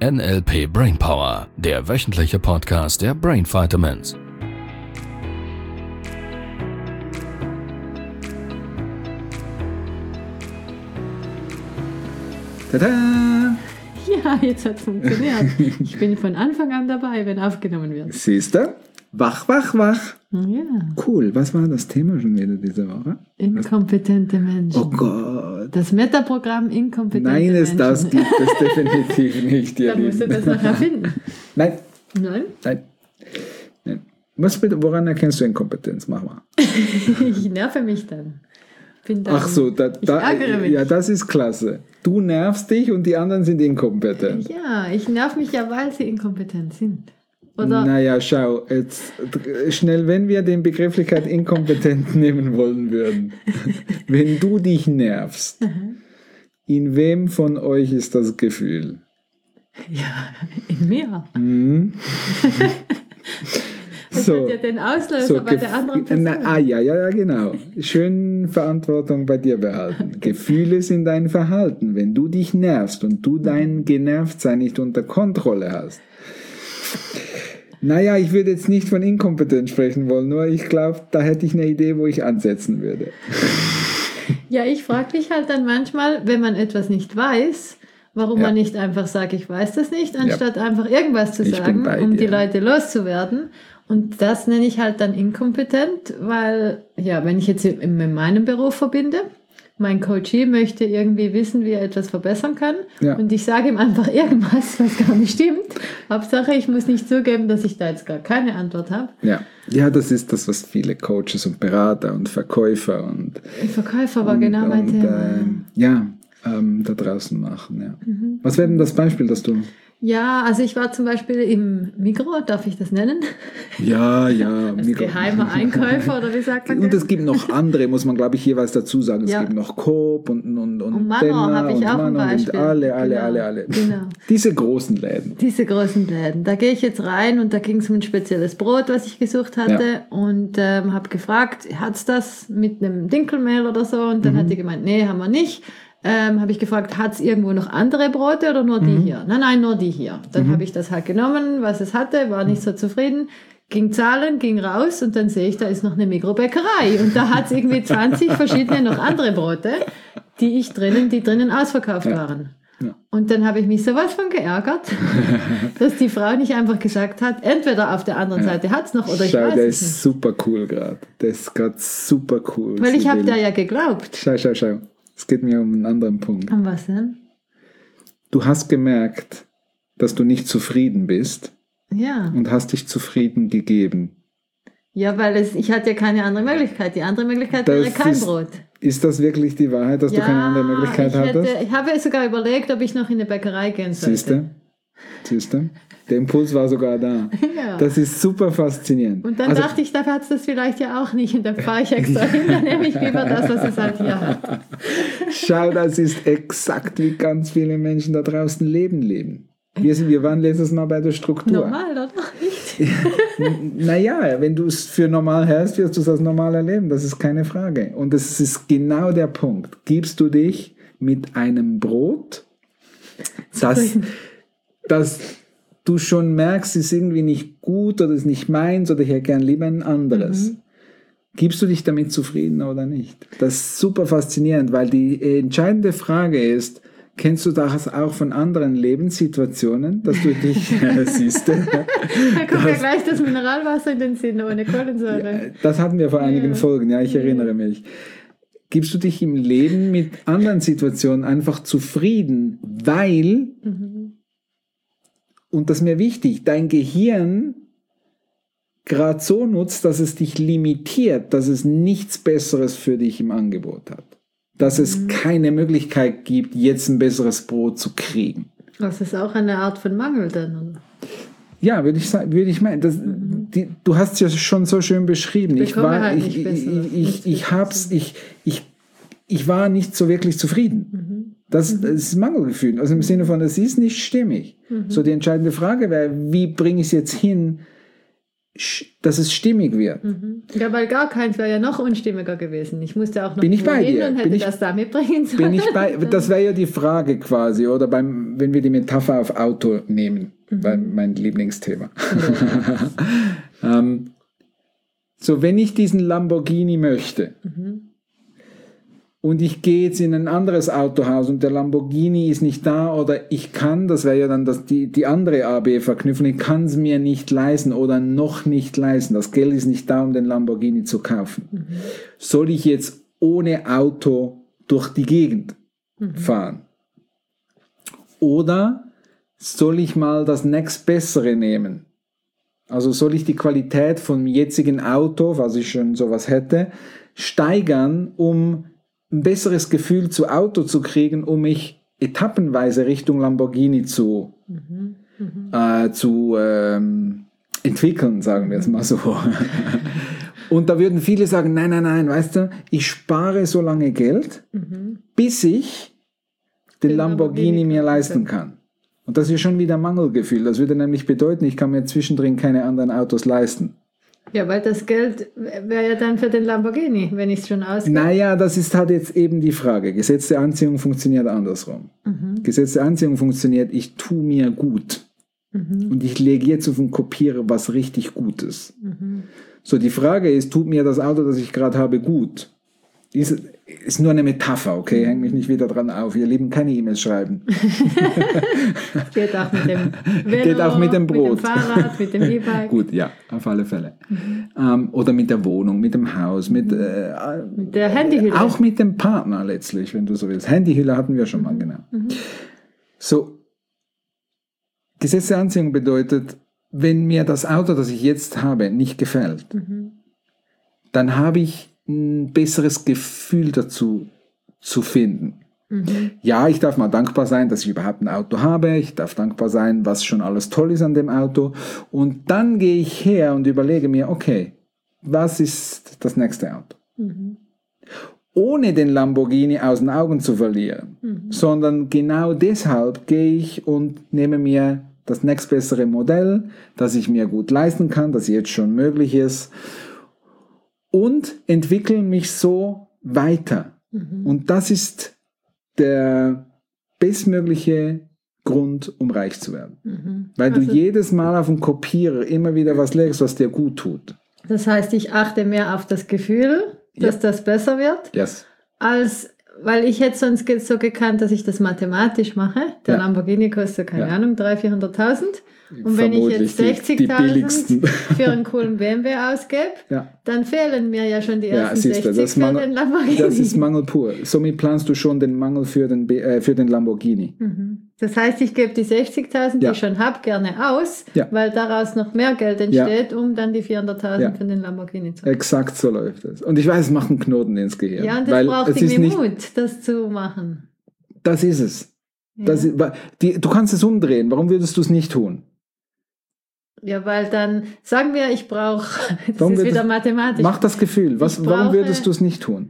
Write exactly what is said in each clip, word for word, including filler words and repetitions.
N L P Brainpower, der wöchentliche Podcast der Brain Vitamins. Tada! Ja, jetzt hat es funktioniert. Ich bin von Anfang an dabei, wenn aufgenommen wird. Siehst du? Wach, wach, wach. Ja. Cool. Was war das Thema schon wieder diese Woche? Inkompetente Menschen. Oh Gott. Das Metaprogramm Inkompetente Nein, es, Menschen. das gibt es definitiv nicht. Da musst du das noch erfinden. Nein. Nein? Nein. Nein. Was bitte, woran erkennst du Inkompetenz? Mach mal. Ich nerve mich dann. Bin dann Ach so, da, ich da, ärgere mich. ja, das ist klasse. Du nervst dich und die anderen sind inkompetent. Ja, ich nerv mich ja, weil sie inkompetent sind. Oder? Naja, schau, jetzt schnell, wenn wir den Begrifflichkeit inkompetent nehmen wollen würden. Wenn du dich nervst, in wem von euch ist das Gefühl? Ja, in mir. Hm? Das So. hat ja den Auslöser So, bei Gef- der anderen Person. Na, ah, ja, ja, ja, genau. Schön Verantwortung bei dir behalten. Gefühle sind dein Verhalten. Wenn du dich nervst und du dein Genervtsein nicht unter Kontrolle hast. Naja, ich würde jetzt nicht von Inkompetenz sprechen wollen, nur ich glaube, da hätte ich eine Idee, wo ich ansetzen würde. Ja, ich frage mich halt dann manchmal, wenn man etwas nicht weiß, warum Ja. man nicht einfach sagt, ich weiß das nicht, anstatt einfach irgendwas zu Ich bin sagen, bei um dir. die Leute loszuwerden. Und das nenne ich halt dann inkompetent, weil, ja, wenn ich jetzt in in meinem Beruf verbinde, mein Coachee möchte irgendwie wissen, wie er etwas verbessern kann. Ja. Und ich sage ihm einfach irgendwas, was gar nicht stimmt. Hauptsache, ich muss nicht zugeben, dass ich da jetzt gar keine Antwort habe. Ja. Ja, das ist das, was viele Coaches und Berater und Verkäufer und, Ein Verkäufer war und, genau mein und, Thema. ähm, ja, ähm, da draußen machen. Ja. Mhm. Was wäre denn das Beispiel, das du... Ja, also ich war zum Beispiel im Migros, darf ich das nennen? Ja, ja. Als Migros. geheimer Einkäufer oder wie sagt man Und das? es gibt noch andere, muss man glaube ich jeweils dazu sagen. Es Ja. gibt noch Coop und, und, und, Und Manor Denner habe ich und auch ein Manor und Beispiel. alle, alle, Genau. alle, alle. Genau. Diese großen Läden. Diese großen Läden. Da gehe ich jetzt rein und da ging es um ein spezielles Brot, was ich gesucht hatte Ja. und ähm, habe gefragt, hat's das mit einem Dinkelmehl oder so? Und dann Mhm. hat die gemeint, nee, haben wir nicht. Ähm, habe ich gefragt, hat's irgendwo noch andere Brote oder nur die Mhm. hier? Nein, nein, nur die hier. Dann Mhm. habe ich das halt genommen, was es hatte, war nicht so zufrieden. Ging zahlen, ging raus und dann sehe ich, da ist noch eine Mikrobäckerei und da hat es irgendwie zwanzig verschiedene noch andere Brote, die ich drinnen, die drinnen ausverkauft Ja. waren. Ja. Und dann habe ich mich sowas von geärgert, dass die Frau nicht einfach gesagt hat, entweder auf der anderen Seite hat es noch oder ich Schau, weiß der es ist nicht. super cool gerade. Der ist gerade super cool. Weil ich habe Sibylle. da ja geglaubt. Schau, schau, schau. Es geht mir um einen anderen Punkt. Und was denn? Du hast gemerkt, dass du nicht zufrieden bist Ja. und hast dich zufrieden gegeben. Ja, weil es, ich hatte ja keine andere Möglichkeit. Die andere Möglichkeit Das wäre kein ist- Brot. Ist das wirklich die Wahrheit, dass du keine andere Möglichkeit ich, hätte, hattest? ich habe sogar überlegt, ob ich noch in eine Bäckerei gehen sollte. Siehst du? Siehst du? Der Impuls war sogar da. Ja. Das ist super faszinierend. Und dann Also, dachte ich, da hat es das vielleicht ja auch nicht. Und dann fahre ich extra hin, dann nehme ich lieber das, was es halt hier hat. schau, das ist exakt wie ganz viele Menschen da draußen leben leben. Wir, sind, wir waren letztes Mal bei der Struktur. Normal, oder nicht? Naja, wenn du es für normal hältst, wirst du es als normal erleben. Das ist keine Frage. Und das ist genau der Punkt. Gibst du dich mit einem Brot, das, das du schon merkst, ist irgendwie nicht gut oder ist nicht meins oder ich hätte gern lieber ein anderes. Mhm. Gibst du dich damit zufrieden oder nicht? Das ist super faszinierend, weil die entscheidende Frage ist, kennst du das auch von anderen Lebenssituationen, dass du dich, äh, siehst du, Da kommt ja gleich das Mineralwasser in den Sinn, ohne Kohlensäure. das hatten wir vor einigen Ja. Folgen, ja, ich erinnere mich. Gibst du dich im Leben mit anderen Situationen einfach zufrieden, weil, Mhm. und das ist mir wichtig, dein Gehirn gerade so nutzt, dass es dich limitiert, dass es nichts Besseres für dich im Angebot hat. Dass es keine Möglichkeit gibt, jetzt ein besseres Brot zu kriegen. Das ist auch eine Art von Mangel dann, oder? Ja, würde ich sagen, würde ich meinen. Das, die, du hast es ja schon so schön beschrieben. Ich bekomme war, halt ich, nicht ich, Besseres, ich, nichts ich, hab's, ich, ich, ich war nicht so wirklich zufrieden. Das, das ist Mangelgefühl. Also im Sinne von, das ist nicht stimmig. So die entscheidende Frage wäre, wie bringe ich es jetzt hin, dass es stimmig wird. Mhm. Ja, weil gar keins wäre ja noch unstimmiger gewesen. Ich musste auch noch Bin ich bei hin dir? und hätte Bin ich, das da mitbringen sollen. Bin ich bei, das wäre ja die Frage quasi, oder beim, wenn wir die Metapher auf Auto nehmen, mhm. weil mein Lieblingsthema. Ja. ähm, so, wenn ich diesen Lamborghini möchte, mhm. und ich gehe jetzt in ein anderes Autohaus und der Lamborghini ist nicht da oder ich kann, das wäre ja dann das, die, die andere A B-Verknüpfung, ich kann es mir nicht leisten oder noch nicht leisten. Das Geld ist nicht da, um den Lamborghini zu kaufen. Mhm. Soll ich jetzt ohne Auto durch die Gegend mhm. fahren? Oder soll ich mal das nächstbessere nehmen? Also soll ich die Qualität vom jetzigen Auto, falls ich schon sowas hätte, steigern, um ein besseres Gefühl zu Auto zu kriegen, um mich etappenweise Richtung Lamborghini zu, mhm, mh. äh, zu ähm, entwickeln, sagen wir es mal so. Und da würden viele sagen, nein, nein, nein, weißt du, ich spare so lange Geld, mhm. bis ich den, den Lamborghini, Lamborghini mir leisten kann. Und das ist schon wieder Mangelgefühl. Das würde nämlich bedeuten, ich kann mir zwischendrin keine anderen Autos leisten. Ja, weil das Geld wäre ja dann für den Lamborghini, wenn ich es schon ausgebe. Naja, das ist halt jetzt eben die Frage. Gesetz der Anziehung funktioniert andersrum. Mhm. Gesetz der Anziehung funktioniert, ich tue mir gut. Mhm. Und ich lege jetzt auf den Kopierer was richtig Gutes. Mhm. So, die Frage ist, tut mir das Auto, das ich gerade habe, gut? Ist, ist nur eine Metapher, okay? Häng mich nicht wieder dran auf. Ihr Lieben, keine E-Mails schreiben. Geht auch mit dem Velo, Geht auch mit dem Brot. Mit dem Fahrrad, mit dem E-Bike. Gut, ja, auf alle Fälle. Mhm. Ähm, oder mit der Wohnung, mit dem Haus, mit, äh, mit der Handyhülle. Auch mit dem Partner letztlich, wenn du so willst. Handyhülle hatten wir schon mal, genau. Mhm. So, Gesetz der Anziehung bedeutet, wenn mir das Auto, das ich jetzt habe, nicht gefällt, mhm. dann habe ich ein besseres Gefühl dazu zu finden. Mhm. Ja, ich darf mal dankbar sein, dass ich überhaupt ein Auto habe. Ich darf dankbar sein, was schon alles toll ist an dem Auto. Und dann gehe ich her und überlege mir, okay, was ist das nächste Auto? Mhm. Ohne den Lamborghini aus den Augen zu verlieren, mhm. sondern genau deshalb gehe ich und nehme mir das nächstbessere Modell, das ich mir gut leisten kann, das jetzt schon möglich ist, und entwickle mich so weiter. Mhm. Und das ist der bestmögliche Grund, um reich zu werden. Mhm. Weil also, du jedes Mal auf den Kopierer immer wieder was legst, was dir gut tut. Das heißt, ich achte mehr auf das Gefühl, dass ja. das besser wird, yes. als, weil ich hätte sonst so gekannt, dass ich das mathematisch mache. Der ja. Lamborghini kostet, keine ja. Ahnung, dreihunderttausend, vierhunderttausend. Und wenn ich jetzt sechzigtausend für einen coolen B M W ausgebe, ja. dann fehlen mir ja schon die ersten ja, sechzig das für Mangel, den Lamborghini. Das ist Mangel pur. Somit planst du schon den Mangel für den, äh, für den Lamborghini. Mhm. Das heißt, ich gebe die sechzigtausend, ja. die ich schon habe, gerne aus, ja. weil daraus noch mehr Geld entsteht, ja. um dann die vierhunderttausend ja. für den Lamborghini zu haben. Exakt so läuft es. Und ich weiß, es macht einen Knoten ins Gehirn. Ja, und das weil braucht irgendwie nicht, Mut, das zu machen. Das ist es. Ja. Das ist, die, du kannst es umdrehen. Warum würdest du es nicht tun? Ja, weil dann, sagen wir, ich brauche, das warum ist wieder mathematisch. Mach das Gefühl, was, warum würdest du es nicht tun?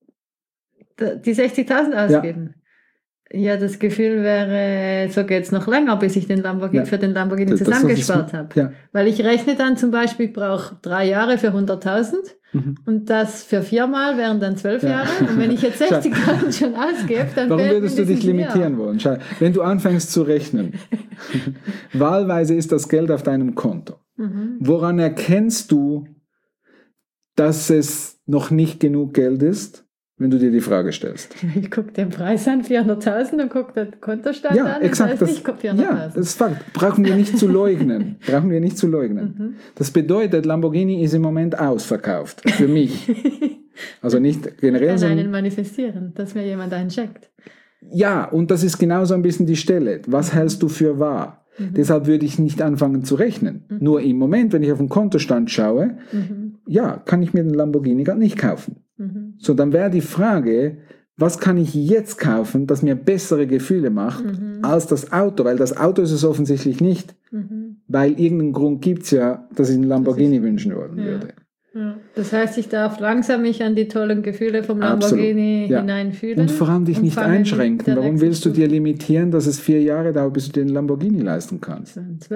Die sechzigtausend ausgeben. Ja. ja, das Gefühl wäre, so geht es noch länger, bis ich den Lamborghini, ja. für den Lamborghini das, zusammengespart habe. Ja. Weil ich rechne dann zum Beispiel, ich brauche drei Jahre für hunderttausend mhm. und das für viermal wären dann zwölf ja. Jahre. Und wenn ich jetzt sechzigtausend schon ausgebe, dann warum würdest du dich limitieren wollen? Schau, wenn du anfängst zu rechnen, wahlweise ist das Geld auf deinem Konto. Mhm. Woran erkennst du, dass es noch nicht genug Geld ist? Wenn du dir die Frage stellst. Ich gucke den Preis an, vierhunderttausend, und gucke den Kontostand ja, an. Exakt, das heißt, ich vierhunderttausend. Ja, das ist Fakt. Brauchen wir nicht zu leugnen. Brauchen wir nicht zu leugnen. Mhm. Das bedeutet, Lamborghini ist im Moment ausverkauft. Für mich. Also nicht generell. Ich kann einen manifestieren, dass mir jemand einen checkt. Ja, und das ist genauso ein bisschen die Stelle. Was mhm. hältst du für wahr? Mhm. Deshalb würde ich nicht anfangen zu rechnen. Mhm. Nur im Moment, wenn ich auf den Kontostand schaue, mhm. ja, kann ich mir den Lamborghini gar nicht kaufen. Mhm. So, dann wäre die Frage, was kann ich jetzt kaufen, das mir bessere Gefühle macht, mhm. als das Auto? Weil das Auto ist es offensichtlich nicht, mhm. weil irgendeinen Grund gibt es ja, dass ich einen Lamborghini ist, wünschen wollen ja. würde. Ja. Das heißt, ich darf langsam mich an die tollen Gefühle vom Lamborghini ja. hineinfühlen. Und vor allem dich nicht einschränken. Warum willst du dir limitieren, dass es vier Jahre dauert, bis du den Lamborghini leisten kannst? Zwölf.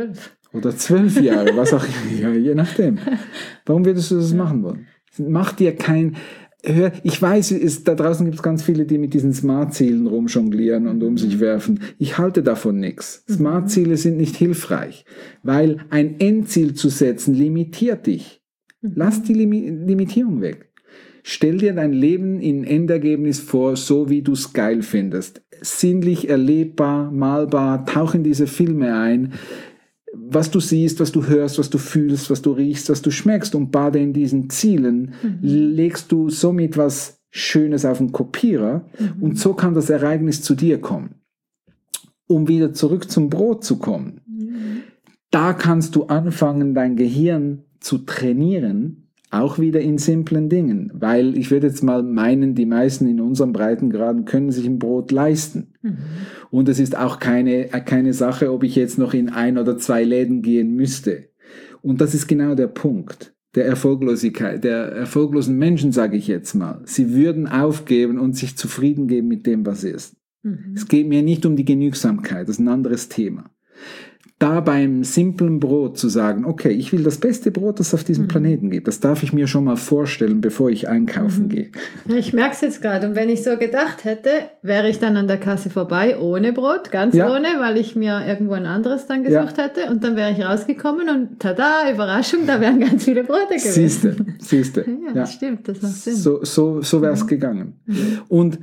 oder zwölf Jahre, was auch immer, je nachdem. Warum würdest du das machen wollen? Mach dir kein... Hör, ich weiß, es, da draußen gibt es ganz viele, die mit diesen Smart-Zielen rumjonglieren und um sich werfen. Ich halte davon nichts. Smart-Ziele sind nicht hilfreich, weil ein Endziel zu setzen limitiert dich. Lass die Lim- Limitierung weg. Stell dir dein Leben in Endergebnis vor, so wie du es geil findest. Sinnlich erlebbar, malbar, tauch in diese Filme ein. Was du siehst, was du hörst, was du fühlst, was du riechst, was du schmeckst und bade in diesen Zielen, mhm. legst du somit was Schönes auf den Kopierer mhm. und so kann das Ereignis zu dir kommen. Um wieder zurück zum Brot zu kommen, mhm. da kannst du anfangen, dein Gehirn zu trainieren, auch wieder in simplen Dingen, weil ich würde jetzt mal meinen, die meisten in unseren Breitengraden können sich ein Brot leisten. Mhm. Und es ist auch keine, keine Sache, ob ich jetzt noch in ein oder zwei Läden gehen müsste. Und das ist genau der Punkt der Erfolglosigkeit, der erfolglosen Menschen, sage ich jetzt mal. Sie würden aufgeben und sich zufrieden geben mit dem, was ist. Mhm. Es geht mir nicht um die Genügsamkeit, das ist ein anderes Thema. Da beim simplen Brot zu sagen, okay, ich will das beste Brot, das es auf diesem mhm. Planeten gibt. Das darf ich mir schon mal vorstellen, bevor ich einkaufen mhm. gehe. Ich merke es jetzt gerade. Und wenn ich so gedacht hätte, wäre ich dann an der Kasse vorbei, ohne Brot, ganz ja. ohne, weil ich mir irgendwo ein anderes dann gesucht ja. hätte. Und dann wäre ich rausgekommen und tada, Überraschung, da wären ganz viele Brote gewesen. Siehste, siehste. Ja, ja, das stimmt, das macht Sinn. So, so, so wäre es mhm. gegangen. Mhm. Und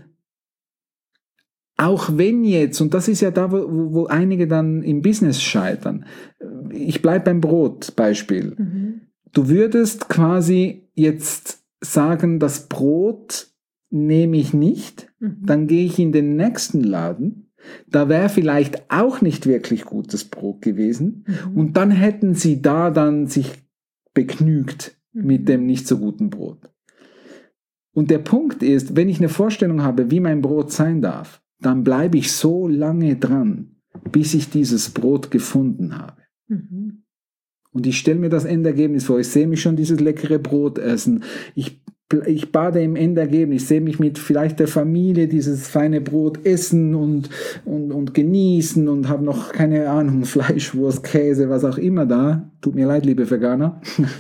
auch wenn jetzt, und das ist ja da, wo, wo einige dann im Business scheitern, ich bleibe beim Brot-Beispiel. Mhm. Du würdest quasi jetzt sagen, das Brot nehme ich nicht, mhm. dann gehe ich in den nächsten Laden, da wäre vielleicht auch nicht wirklich gutes Brot gewesen mhm. und dann hätten sie da dann sich begnügt mhm. mit dem nicht so guten Brot. Und der Punkt ist, wenn ich eine Vorstellung habe, wie mein Brot sein darf, dann bleibe ich so lange dran, bis ich dieses Brot gefunden habe. Mhm. Und ich stelle mir das Endergebnis vor. Ich sehe mich schon dieses leckere Brot essen. Ich, ich bade im Endergebnis. Ich sehe mich mit vielleicht der Familie dieses feine Brot essen und, und, und genießen und habe noch, keine Ahnung, Fleisch, Wurst, Käse, was auch immer da. Tut mir leid, liebe Veganer.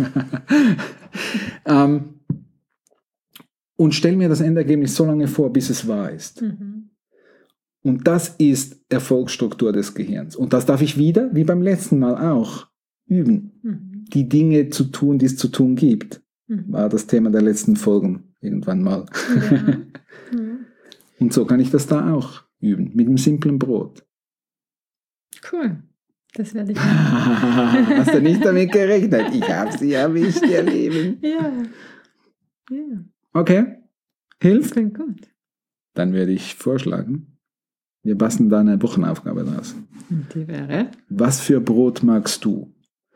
ähm, und stelle mir das Endergebnis so lange vor, bis es wahr ist. Mhm. Und das ist Erfolgsstruktur des Gehirns. Und das darf ich wieder, wie beim letzten Mal auch, üben. Mhm. Die Dinge zu tun, die es zu tun gibt. Mhm. War das Thema der letzten Folgen irgendwann mal. Ja. Mhm. Und so kann ich das da auch üben, mit einem simplen Brot. Cool. Das werde ich machen. Hast du nicht damit gerechnet? Ich habe sie erwischt, ihr Leben. Ja. Ja. Okay. Hilft? Klingt gut. Dann werde ich vorschlagen, wir basteln da eine Wochenaufgabe draus. Und die wäre? Was für Brot magst du?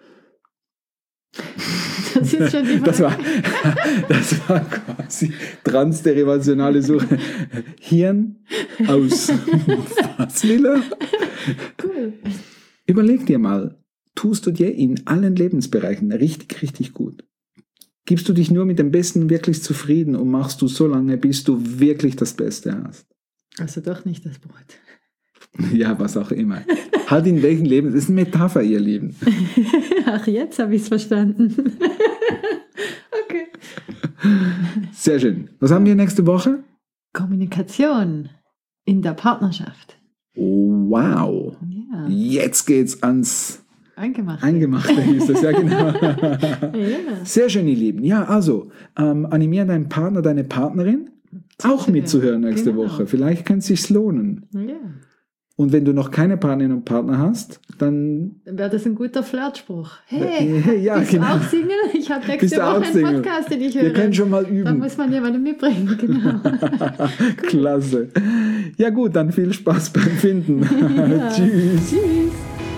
Das ist schon die Frage. Das war, das war quasi transderivationale Suche. Hirn aus. Was, Lila? Cool. Überleg dir mal, tust du dir in allen Lebensbereichen richtig, richtig gut? Gibst du dich nur mit dem Besten wirklich zufrieden und machst du so lange, bis du wirklich das Beste hast? Also doch nicht das Brot. Ja, was auch immer. Halt in welchem Leben? Das ist eine Metapher, ihr Lieben. Ach, jetzt habe ich es verstanden. Okay. Sehr schön. Was haben wir nächste Woche? Kommunikation in der Partnerschaft. Oh, wow. Ja. Jetzt geht's ans Eingemachte. Eingemachte hieß das, ja genau. Ja. Sehr schön, ihr Lieben. Ja, also, ähm, animiere deinen Partner, deine Partnerin, auch mitzuhören nächste genau. Woche. Vielleicht kann es sich lohnen. Ja. Und wenn du noch keine Partnerin und Partner hast, dann... Dann wäre das ein guter Flirtspruch. Hey, hey ja, bist genau. du auch Single? Ich habe nächste Woche einen Single? Podcast, den ich höre. Wir können schon mal üben. Da muss man jemanden mitbringen, genau. Klasse. Ja gut, dann viel Spaß beim Finden. Ja. Tschüss. Tschüss.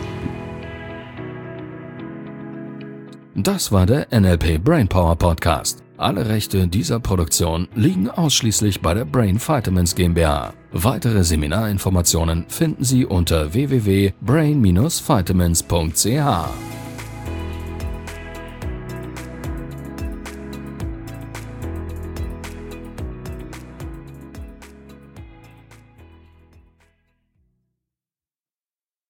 Das war der N L P Brainpower Podcast. Alle Rechte dieser Produktion liegen ausschließlich bei der Brain Vitamins GmbH. Weitere Seminarinformationen finden Sie unter w w w punkt brain dash vitamins punkt c h.